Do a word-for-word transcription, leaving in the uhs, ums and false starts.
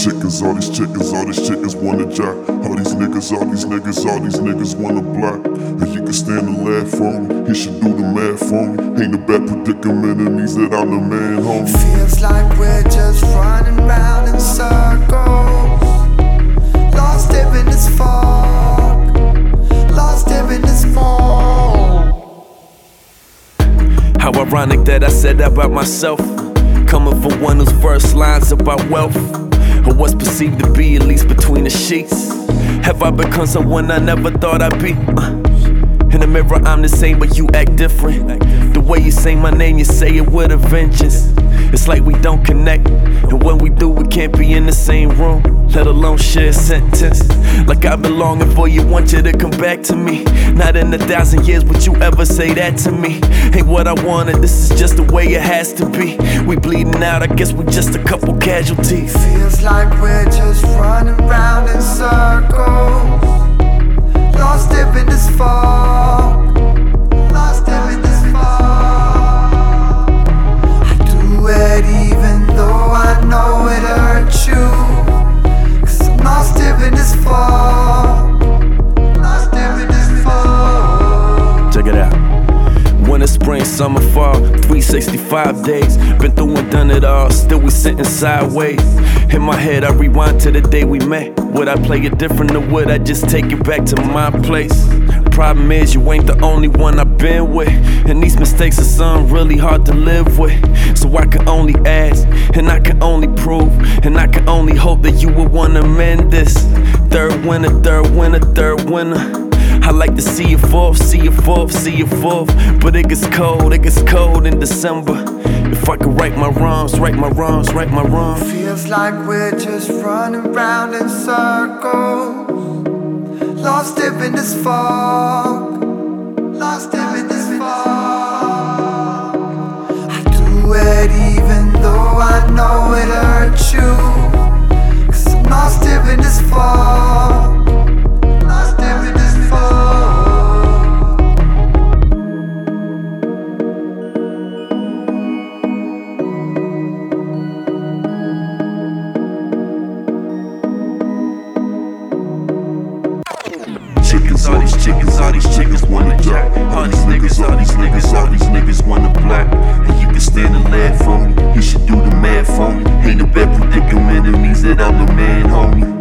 chickens, all these chickens, all these chickens wanna jack. All these niggas, all these niggas, all these niggas wanna block. And you can stand and laugh for me, he should do the math for me. Ain't a bad predicament, it means that I'm the man, homie. Feels like we're just running round in circles, lost in this fog, lost in this fog. How ironic that I said that about myself, coming from one whose first line's about wealth, or what's perceived to be, at least between the sheets. Have I become someone I never thought I'd be? Uh, in the mirror I'm the same, but you act different. The way you say my name, you say it with a vengeance. It's like we don't connect, and when we do, we can't be in the same room, let alone share a sentence. Like I've been longing for you, want you to come back to me. Not in a thousand years would you ever say that to me. Ain't what I wanted, this is just the way it has to be. We bleeding out, I guess we just a couple casualties. Feels like we're just running round in circles, lost in this fog, lost in this fog. I do it even though I know it hurts you, 'cause I'm lost in this fog, lost in this fog. Check it out. Winter, spring, summer, fall, three sixty-five days. Been through and done it all, still we sitting sideways. In my head I rewind to the day we met. Would I play it different or would I just take it back to my place? Problem is you ain't the only one I've been with, and these mistakes are something really hard to live with. So I can only ask, and I can only prove, and I can only hope that you would wanna mend this. Third winter, third winter, third winter. I like to see you fourth, see you fourth, see you fourth. But it gets cold, it gets cold in December. If I could right my wrongs, right my wrongs, right my wrongs. Feels like we're just running round in circles, lost in this fog, lost in this fog. I do it even though I know it hurts you, 'cause I'm lost in this fog. Chickens, all these chickens, all these chickens wanna jack. All these niggas, all these niggas, all these niggas wanna black. And you can stand and laugh for me, he should do the math for me. Ain't a bad predicament, it means that I'm the man, homie.